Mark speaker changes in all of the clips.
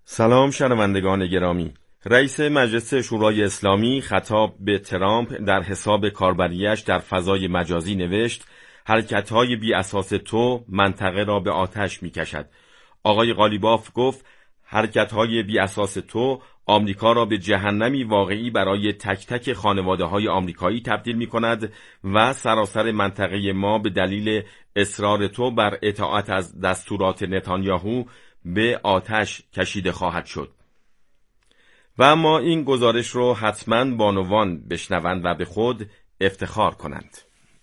Speaker 1: سلام شنوندگان گرامی. رئیس مجلس شورای اسلامی خطاب به ترامپ در حساب کاربریش در فضای مجازی نوشت: حرکت‌های بی اساس تو منطقه را به آتش می‌کشد. آقای قالیباف گفت حرکت‌های بی اساس تو آمریکا را به جهنمی واقعی برای تک تک خانواده‌های آمریکایی تبدیل می‌کند و سراسر منطقه ما به دلیل اصرار تو بر اطاعت از دستورات نتانیاهو به آتش کشیده خواهد شد. و اما این گزارش رو حتما بانوان بشنوند و به خود افتخار کنند.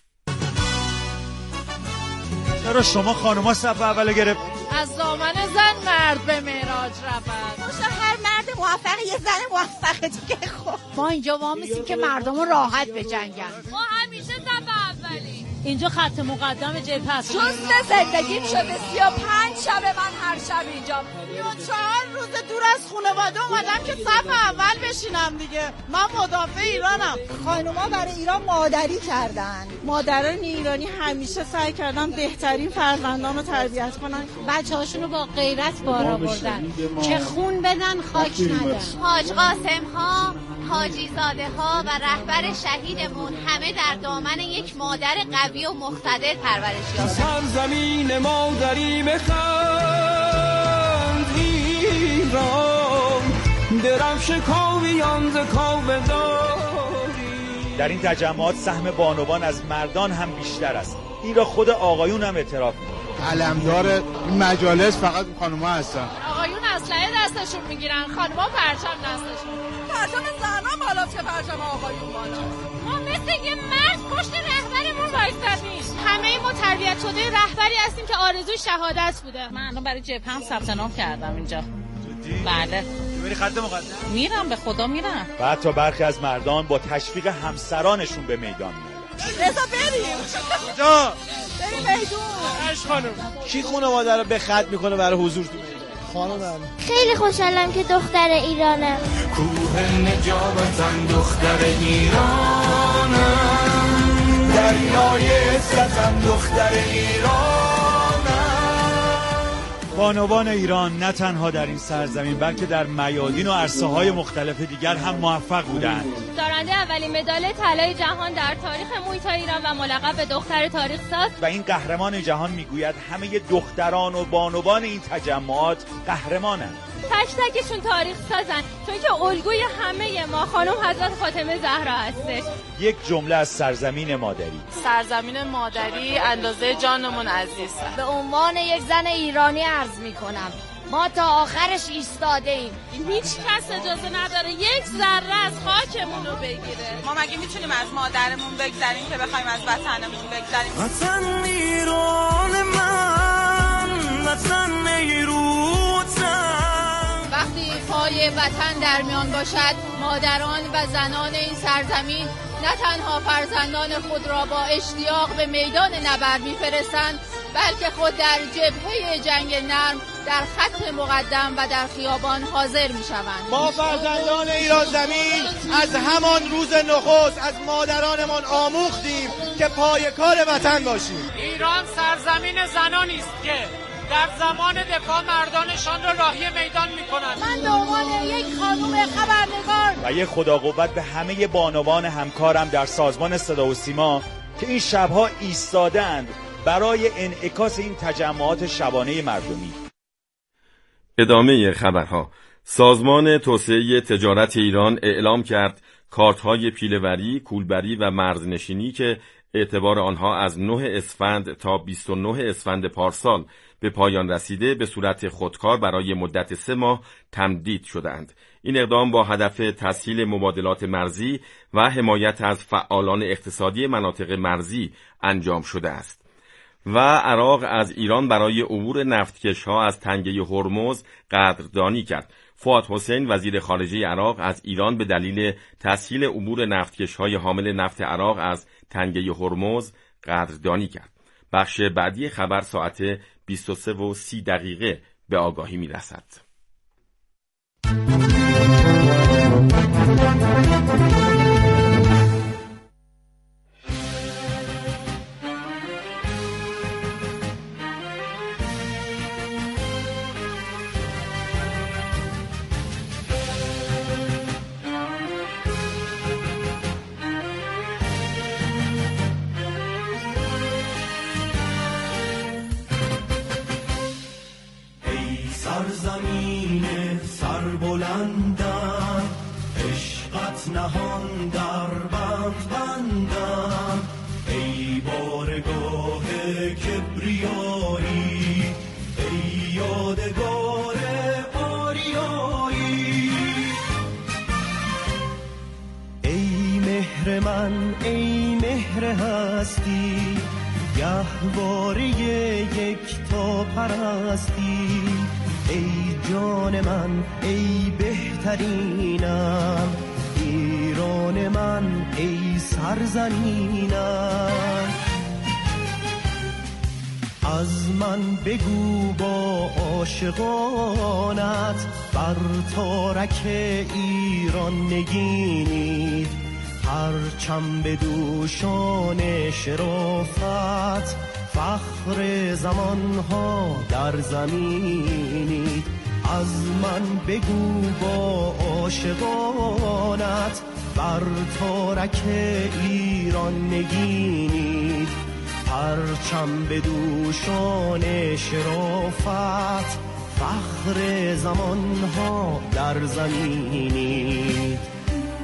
Speaker 2: چرا شما خانوما صف اول گرفت؟
Speaker 3: از دامن زن مرد به معراج رفت.
Speaker 4: باشه هر مرد موفق یه زن موفقه دیگه. خب
Speaker 3: ما اینجا وامیسیم که مردم راحت بجنگن.
Speaker 5: ما همیشه صف اولی.
Speaker 3: اینجا خط مقدم جبهه است.
Speaker 4: جزء زندگیم شده 35 شب من هر شب اینجا.
Speaker 3: 34 روز دور از خانواده اومدم که صف اول بشینم دیگه. من مدافع ایرانم.
Speaker 4: خانوما برای ایران مادری کردن.
Speaker 3: مادران ایرانی همیشه سعی کردن بهترین فرزندان رو تربیت کنن. بچه‌هاشون رو با غیرت بار آوردن که خون بدن خاک ندن.
Speaker 5: حاج قاسم ها، حاجی زاده ها و رهبر شهیدمون همه در دامن یک مادر قوی و مقتدر پرورش یافتند.
Speaker 6: سرزمین مادری بخند ایران، درفش کاویان ز کاوه داری.
Speaker 2: در این تجمعات سهم بانوان از مردان هم بیشتر است. این را خود آقایون هم اعتراف می‌کنند.
Speaker 7: علمدار این مجالس فقط خانوما هستن.
Speaker 3: آقایون اسلحه دستشون میگیرن، خانوما پرچم دستشون.
Speaker 4: پرچم زنان بالاست که پرچم آقایون بالاست.
Speaker 5: ما مثل یه مرد پشت رهبرمون وایسادیم.
Speaker 3: همه ما تربیت شده رهبری هستیم که آرزوی شهادت بوده. من الان برای جبهه هم ثبت نام کردم اینجا. بله.
Speaker 2: میری خط مقدم؟
Speaker 3: میرم، به خدا میرم.
Speaker 2: و حتی برخی از مردان با تشویق همسرانشون به میدان میاد.
Speaker 4: رضا بریم.
Speaker 2: کجا؟
Speaker 4: بریم میدون.
Speaker 2: اش خانم. کی خانواده رو به خط میکنه برای حضور تو میدان؟
Speaker 7: خانم
Speaker 8: خیلی خوشحالم که دختر ایرانم.
Speaker 6: کوه نجابتن دختر ایرانم، دریای عزتن دختر ایرانم.
Speaker 2: بانوان ایران نه تنها در این سرزمین بلکه در میادین و عرصه‌های مختلف دیگر هم موفق بودند.
Speaker 5: دارنده اولین مدال طلای جهان در تاریخ موی تای ایران و ملقب به دختر تاریخ ساز.
Speaker 2: و این قهرمان جهان میگوید همه دختران و بانوان این تجمعات قهرمانند.
Speaker 5: تک تکشون تاریخ سازن، چون که الگوی همه ما خانم حضرت فاطمه زهرا هستش.
Speaker 2: یک جمله از سرزمین مادری.
Speaker 3: سرزمین مادری اندازه جانمون عزیز.
Speaker 4: به عنوان یک زن ایرانی عرض میکنم ما تا آخرش ایستاده ایم.
Speaker 3: هیچ کس اجازه نداره یک ذره از خاکمون رو بگیره.
Speaker 4: ما مگه میتونیم از مادرمون بگذریم که بخوایم از وطنمون بگذریم؟
Speaker 6: وطن ایران من، وطن ایروتم.
Speaker 5: وقتی پای وطن در میان باشد، مادران و زنان این سرزمین نه تنها فرزندان خود را با اشتیاق به میدان نبرد می‌فرستند، بلکه خود در جبهه جنگ نرم در خط مقدم و در خیابان حاضر می‌شوند.
Speaker 7: ما فرزندان ایران زمین از همان روز نخست از مادرانمان آموختیم که پای کار وطن باشیم.
Speaker 9: ایران سرزمین زنانی است که در زمان دفاع مردانشان را راهی میدان می‌کنند.
Speaker 3: من به عنوان یک خانم خبرنگار
Speaker 2: و یک خدا قوت به همه بانوان همکارم در سازمان صدا و سیما که این شب‌ها ایستادند برای انعکاس این تجمعات شبانه مردمی.
Speaker 1: ادامه خبرها. سازمان توسعه تجارت ایران اعلام کرد کارت‌های پیله‌وری، کولبری و مرزنشینی که اعتبار آنها از 9 اسفند تا 29 اسفند پارسال به پایان رسیده به صورت خودکار برای مدت 3 ماه تمدید شدند. این اقدام با هدف تسهیل مبادلات مرزی و حمایت از فعالان اقتصادی مناطق مرزی انجام شده است. و عراق از ایران برای عبور نفتکش‌ها از تنگه هرمز قدردانی کرد. فؤاد حسین وزیر خارجه عراق از ایران به دلیل تسهیل عبور نفتکش‌های حامل نفت عراق از تنگه هرمز قدردانی کرد. بخش بعدی خبر ساعت 23:30 به آگاهی می‌رسد.
Speaker 6: در بند بندم، ای بارگاه کبریایی، ای یادگار آریایی. ای مهر من، ای مهر هستی، گهواره یکتا پرستی. ای جان من، ای بهترینم، ایران من، ای سرزمینم. از من بگو با عاشقانت، بر تارک ایران نگینید. پرچم به دوشان شرافت، فخر زمانها در زمینید. از من بگو با عاشقانت، بر تارک ایران نگینید. پرچم به دوشان شرافت، فخر زمانها در زمینید.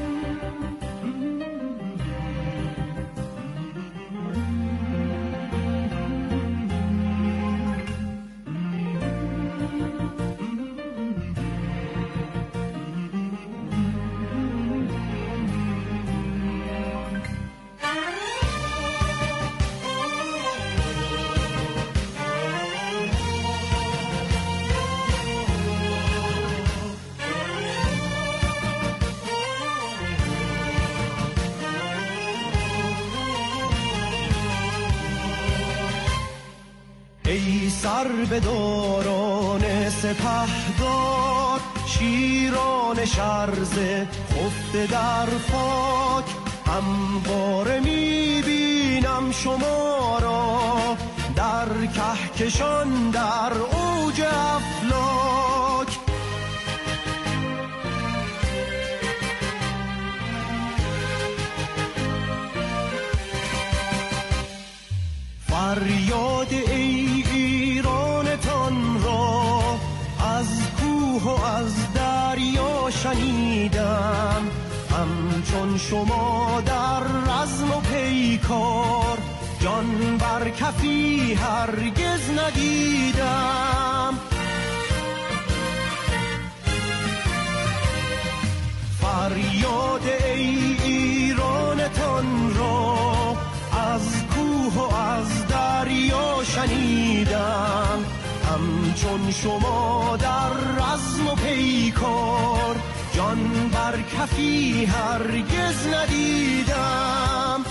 Speaker 6: ای سر به داران سپهدار، شیران شرزه خفته در خاک. همواره میبینم شما را، در کهکشان در اوج افلاک. فریاد ای ایرانتان را، از کوه و از دریا شنیدم. همچون شما در رزم و پیکار، جان بر کفی هرگز ندیدم. فریاد ای ایرانتان را، از کوه و از دریا شنیدم. همچون شما در رزم و پیکار، جان بر کفی هرگز ندیدم.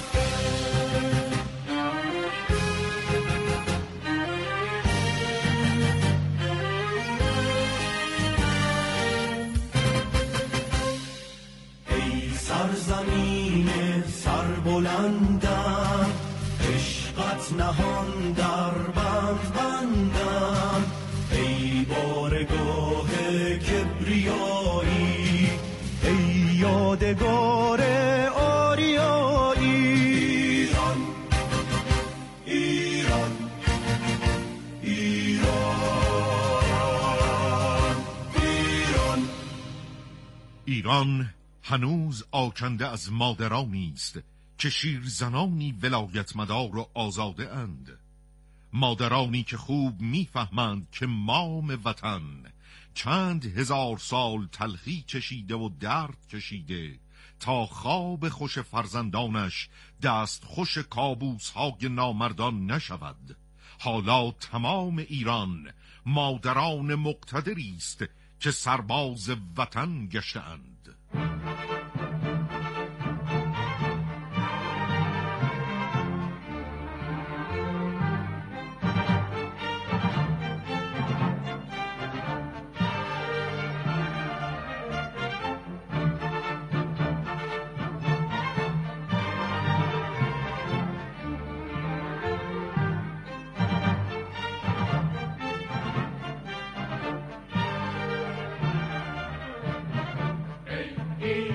Speaker 6: ای سرزمین سربلندم، عشقت نهان در بند بندم. ای بارگاه کبریایی، ای یادگار آریایی. ایران ایران ایران ایران.
Speaker 10: ایران هنوز آکنده از مادرانی است که شیرزنانی ولایتمدار و آزاده اند. مادرانی که خوب میفهمند که مام وطن چند هزار سال تلخی چشیده و درد کشیده تا خواب خوش فرزندانش دست خوش کابوس‌های نامردان نشود. حالا تمام ایران مادران مقتدری است که سرباز وطن گشته‌اند.
Speaker 6: ای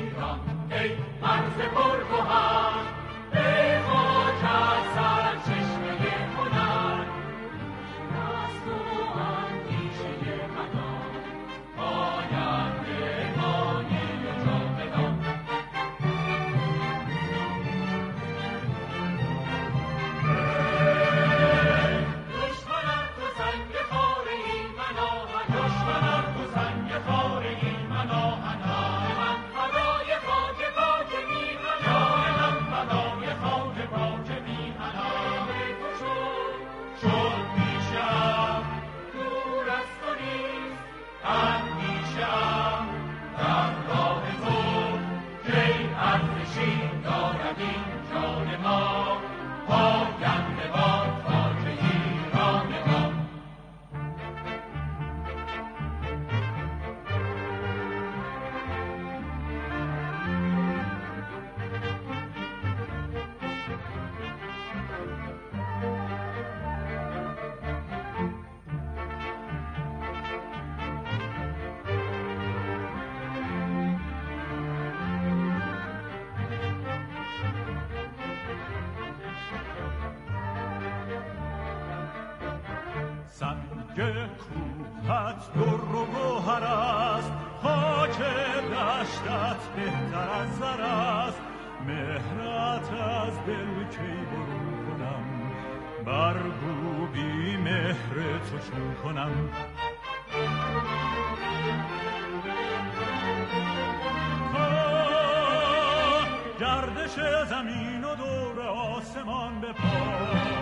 Speaker 6: کوهت در و گوهر است، خاک دشتت بهتر از زر است. مهرت از دل کی برون کنم، برگو بی مهر تو چون کنم. گردش زمین و دور آسمان بپاس،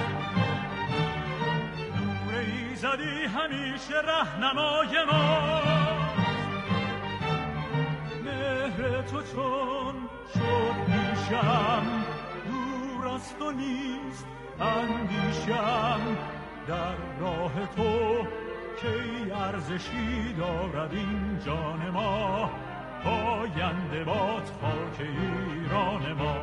Speaker 6: زدی همیشه رهنمای ما. مهر تو چون شد پیشم، دور از تو نیست اندیشم. در راه تو کی ارزشی دارد این جان ما، پاینده باد خاک ایران ما.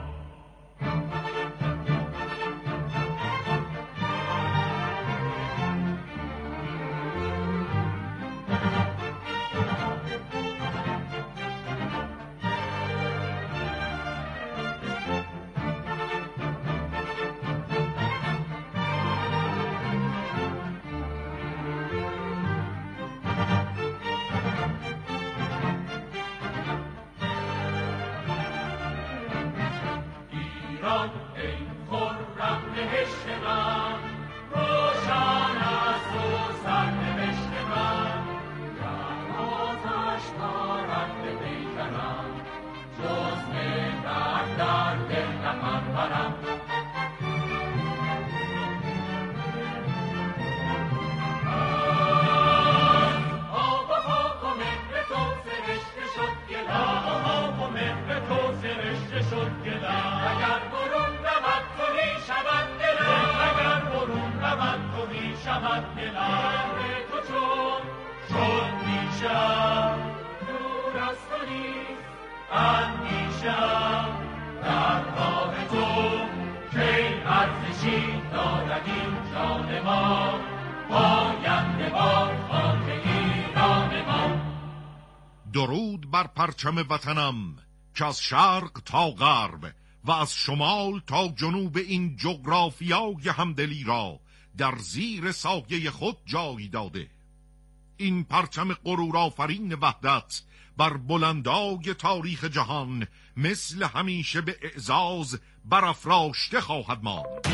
Speaker 10: درود بر پرچم وطنم که از شرق تا غرب و از شمال تا جنوب این جغرافیای همدلی را در زیر سایه خود جای داده. این پرچم غرورآفرین وحدت بر بلندای تاریخ جهان مثل همیشه به اعزاز برافراشته خواهد ماند.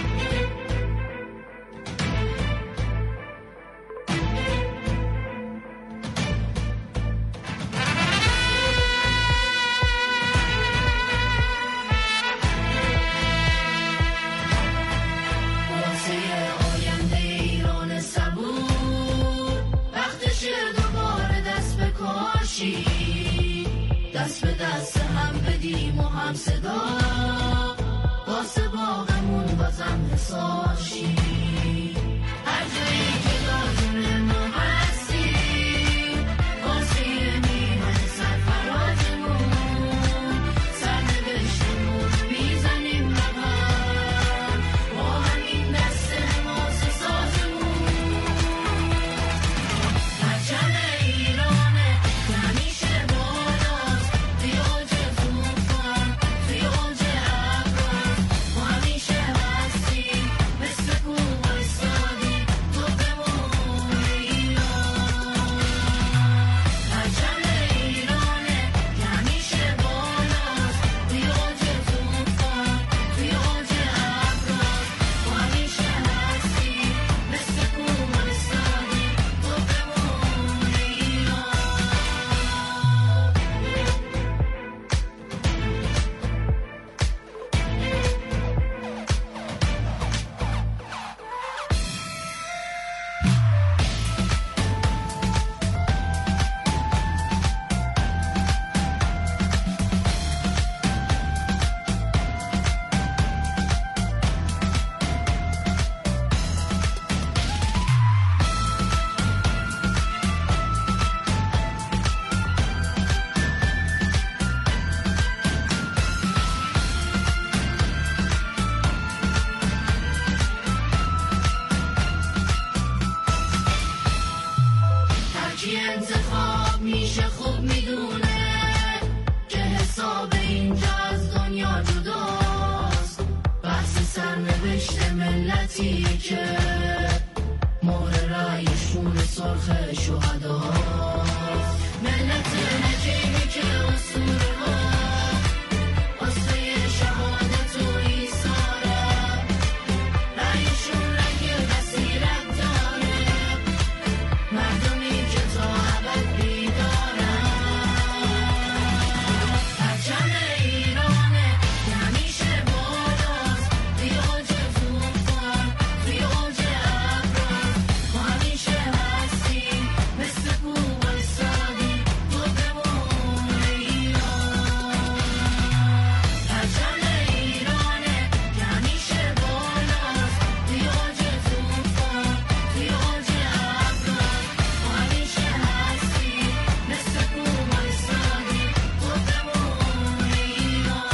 Speaker 11: دست به دست هم بدیم و هم صدا، واسه باغمون بازم حساشی. هر جایی که لازم ما هستی، واسه میهن سرفرازمون سرنوشتمون میزنیم رقم، با همین دست حماس سازمون. پرچم ایرانه همیشه بالاست، توی اوج طوفان، توی اوج ابرار، ما همیشه هستیم مثل کوه وایسادیم، توپمون خوب میدونه که حساب اینجا از دنیا جداست. بحث سرنوشت ملتی که مهر رأیش خون سرخ شهداست. ملت نجیبی که اسطوره ها واسه شهادت و ایثاره، رأیشون رنگ بصیرت داره، مردمی که تا ابد بیدارن. پرچم ایرانه که همیشه بالاست، توی اوج طوفان، توی اوج ابرار، ما همیشه هستیم مثل کوه وایسادیم خودمون ایران. پرچم ایرانه که همیشه بالاست، توی اوج طوفان، توی اوج ابرار، ما همیشه هستیم مثل کوه وایسادیم خودمون ایران.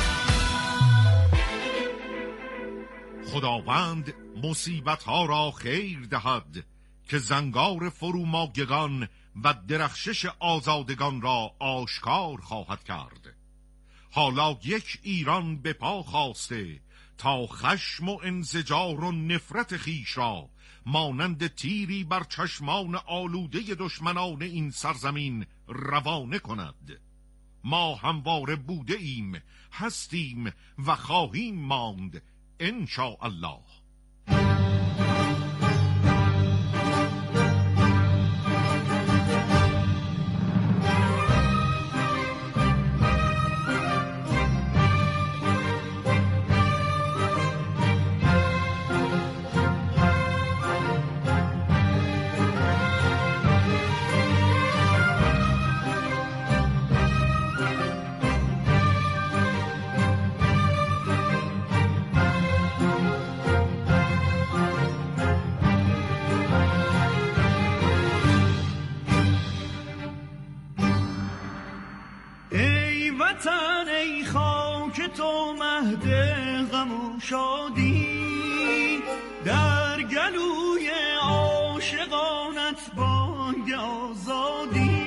Speaker 10: خداوند مصیبت ها را خیر دهد که زنگار فرومایگان و درخشش آزادگان را آشکار خواهد کرد. حالا یک ایران به پا خواسته تا خشم و انزجار و نفرت خیش را مانند تیری بر چشمان آلوده دشمنان این سرزمین روانه کند. ما همواره بوده ایم، هستیم و خواهیم ماند انشاء الله.
Speaker 6: ای وطن ای خاک تو مهد غم و شادی، در گلوی عاشقانت بانگ آزادی.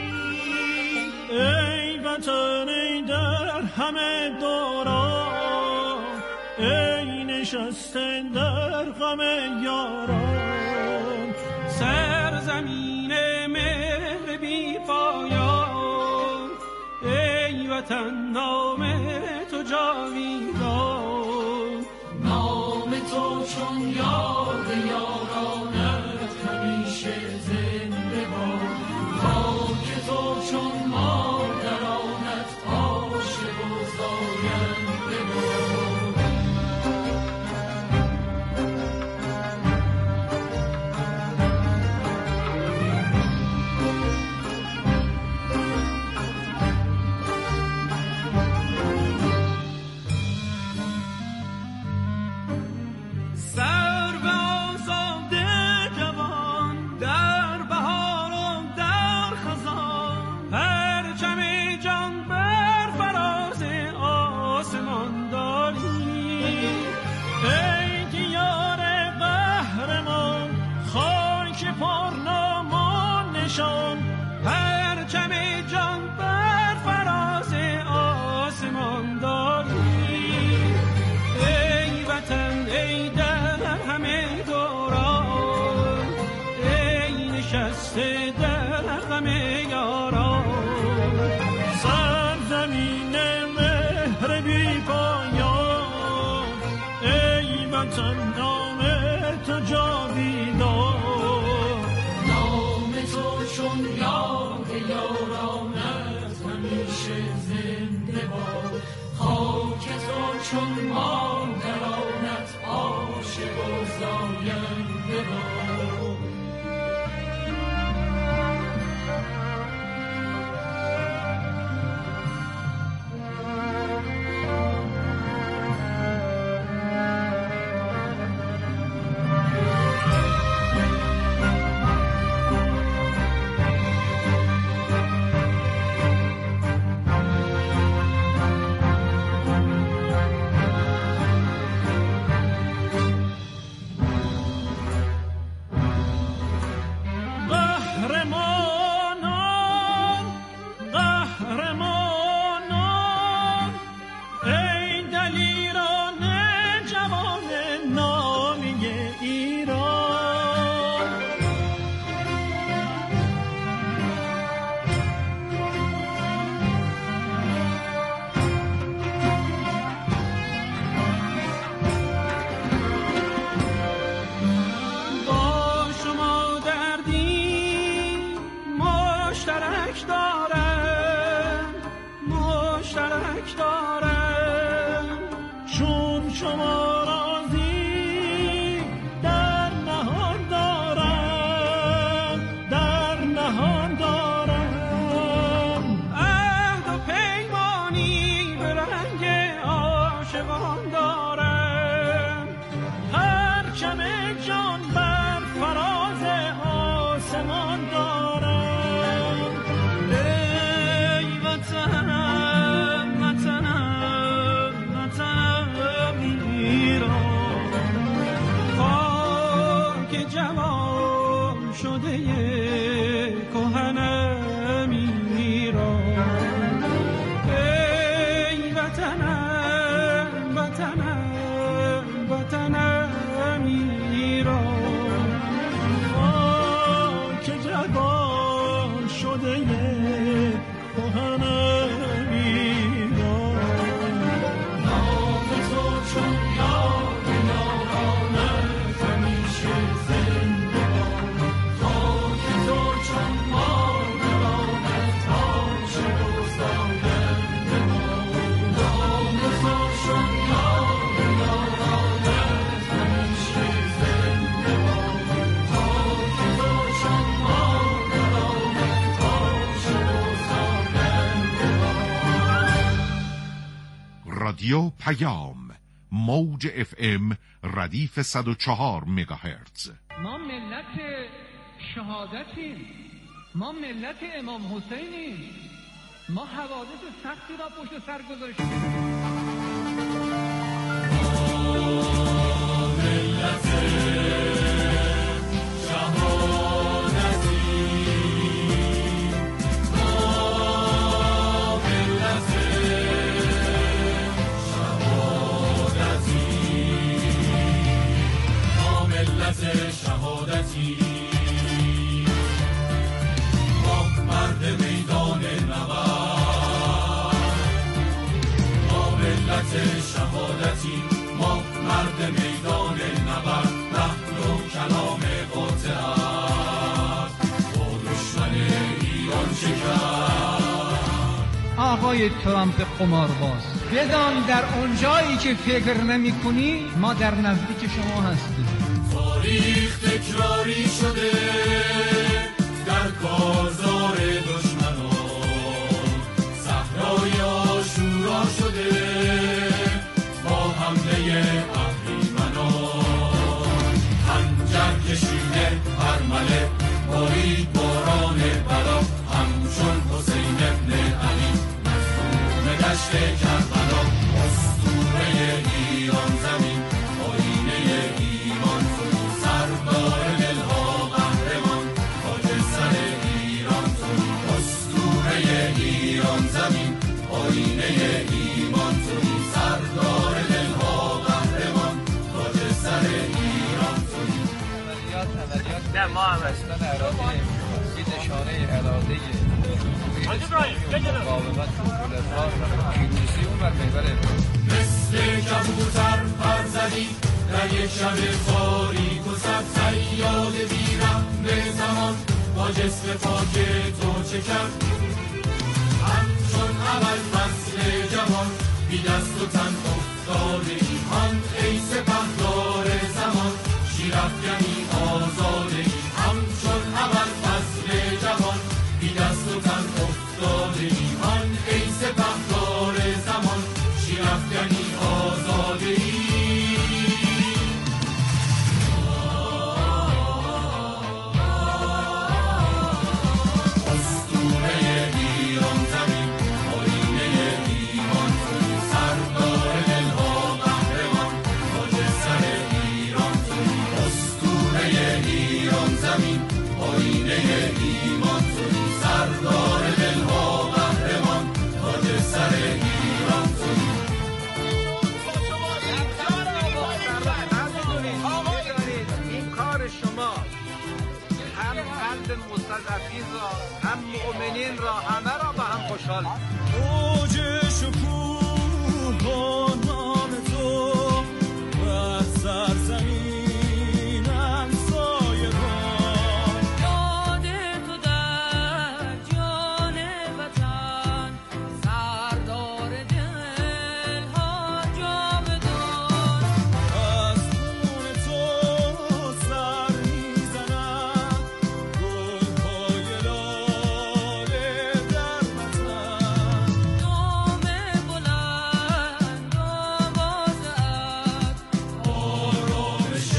Speaker 6: ای وطن ای در همه دوران، ای نشسته در غم یاران، سرزمین مهر بی پایان. ای وطن نام تو جاویدان، نام تو چون یاد یارانت همیشه زنده باد. خاک تو چون مادرانت عاشق و زاینده باد. پرچم جان بر فراز آسمان داری. ای وطن ای در همه دوران، ای نشسته در غم یاران. قهرمانان، ای دلیران جوان نامی ایران. با شما دردی مشترک دارم، چون شما راضی در نهان دارم، عهد و پیمانی به رنگ عاشقان دارم، پرچم جان بر فراز آسمان دارم. ای وطنم ایران، خاک جوان شده کهنم ایران. ای وطنم ایران، خاک جوان شده کهنم ایران. نام تو چون یاد یارانت همیشه زنده باد، خاک تو چون مادرانت عاشق و ساینده باد. نام تو چون یاد یارانت همیشه زنده باد، خاک تو چون مادرانت عاشق و ساینده باد.
Speaker 10: رادیو پیام، موج FM ردیف 104 مگاهرتز.
Speaker 12: ما ملت شهادتیم، ما ملت امام حسینیم، ما حوادث سختی را پشت سر گذاشتیم.
Speaker 6: ملت شهادتی، ما ملت شهادتی، ما ملت شهادتی، ما مرد میدان نبرد. ما ملت شهادتی، ما مرد میدان نبرد. نحن و کلام قاطع است، با دشمن ایران چه کرد.
Speaker 12: آقای ترامپ قمارباز، بدان در اون جایی که فکر نمی کنی ما در نزدیک شما هستیم.
Speaker 6: تاریخ تکراری شده در کارزار دشمنان، صحرای آشورا شده با حمله اهریمنان. خنجر کشیده ارمله بارید باران بلا، همچون حسین ابن علی مظلوم دشت کربلا. اسطوره ایران زمین، آینه ایمان تویی، سردار دلها قهرمان، تاج سر ایران تویی. اسطوره ایران زمین، آینه ایمان تویی، سردار دلها قهرمان، تاج سر ایران تویی.
Speaker 12: نه ما هم اصلا اراده این نشانه اراده مقاومت کودتا و پیروزی اون بر محور
Speaker 6: مثل کبوتر پر زدی در یک شب تاریک و سبز، صیاد بیرحم به زمان با جسم پاک تو چه کرد. همچون اول فصل جوان بی دست و تن افتاده ایمان، ای سپهدار زمان شیرافکنی آزاده. همچون اول فصل جوان بی دست و تن افتاده ایمان، ای سپهدار زمان شیرافکنی آزاده. اسطوره ایران زمین، آینه ایمان تویی، سردار دلها قهرمان، تاج سر ایران تویی. اسطوره ایران زمین، آینه ایمان تویی، سردار دلها قهرمان،
Speaker 13: خوشحال.
Speaker 6: اوج شکوه با نام تو بر سرزمینم سایه بان،
Speaker 11: یاد تو در جان وطن سردار دل ها جاودان.
Speaker 6: از خون تو سر میزنم گلهای لاله در وطن،
Speaker 11: نام بلند آوازت
Speaker 6: آرامش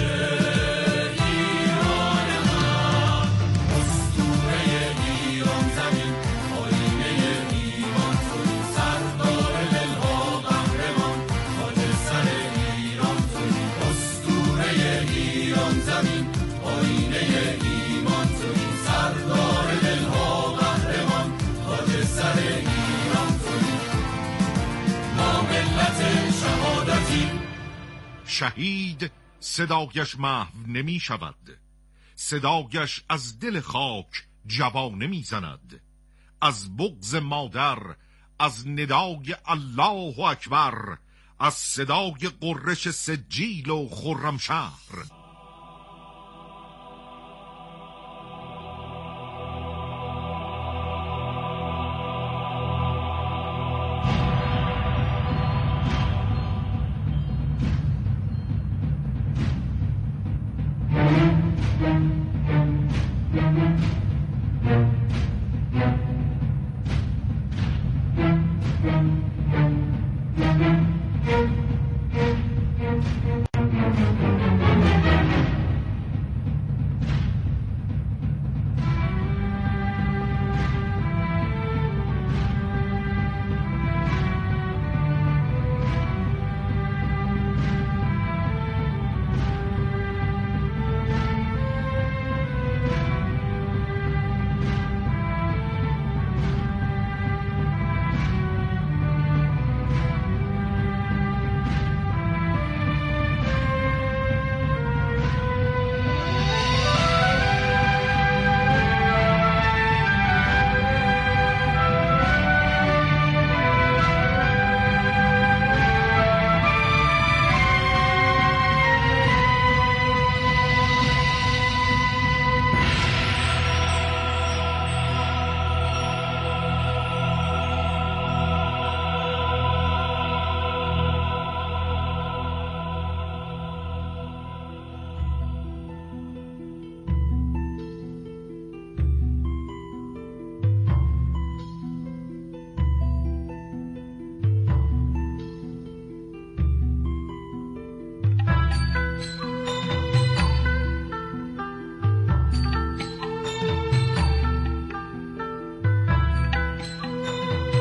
Speaker 6: ایران من، اسطوره ایران زمین، آینه ایمان تویی، سردار دلها قهرمان، تاج سر ایران تویی، اسطوره ایران زمین، آینه ایمان تویی، سردار دلها قهرمان، تاج سر ایران تویی، ما ملت شهادتی.
Speaker 10: شهید صدایش محو نمی شود، صدایش از دل خاک جوانه می زند. از بغض مادر، از ندای الله اکبر، از صدای قرش سجیل و خرمشهر.